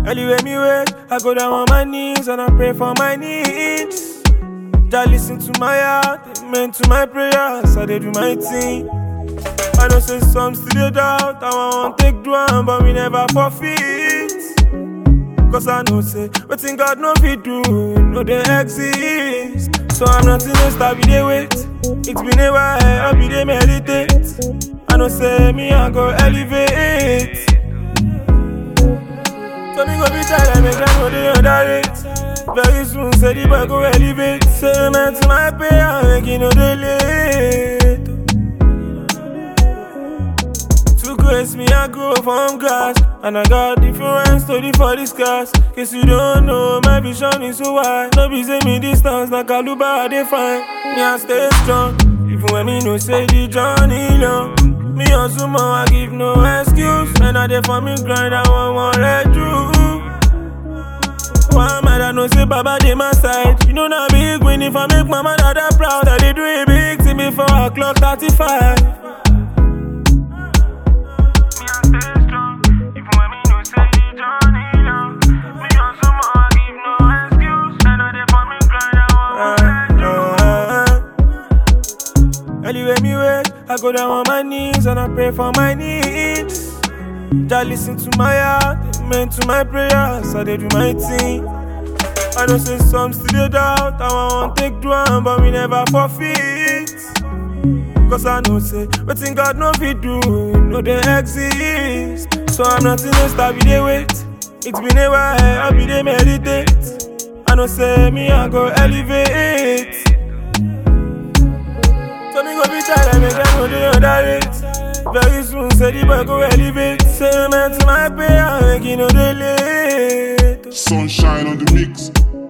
Anyway, me wait, I go down on my knees and I pray for my needs. Just listen to my heart, amen to my prayers, I dey do my thing. I know say some still dey doubt, I want take do am, but we never forfeit. Cause I know say, wetin God no fit do, no dey exist. So I'm not in a star, we dey wait. It's been a while, I be dey meditate. I know say me I go elevate. So me go be tired, make them know they underrate. Very soon, say the boy go elevate. Say man to my prayer, make you know they late. To grace me, I grow from grass. And I got different story for this class. Case you don't know, my vision is so wide. No be say me distance, like Kaluba, they find. Me I stay strong, even when me no say the journey long. Me hustle more, I give no excuse. And I dey for me grind, I want let you. Why mad I know say Baba dey my side. You know na big win if I make my mother that proud. I dey do a big thing before I clock 35. Me I stay strong, even when me no say the journey long. Me hustle more, I give no excuse. And I dey for me grind, I want let you. Anyway, me wait, I go down on my knees and I pray for my needs. Just listen to my heart, amen to my prayers, I dey do my thing. I know say some still dey doubt, I want take do am, but we never forfeit. Cause I know say, wetin God no fit do, no dey exist. So I'm not in a star, we dey wait. It's been a while, I be dey meditate. I know say me I go elevate. So me go be tired, make them know they underrate. Very soon, say the boy go elevate. Say man to my prayer, make you know they late. Sunshine on the mix.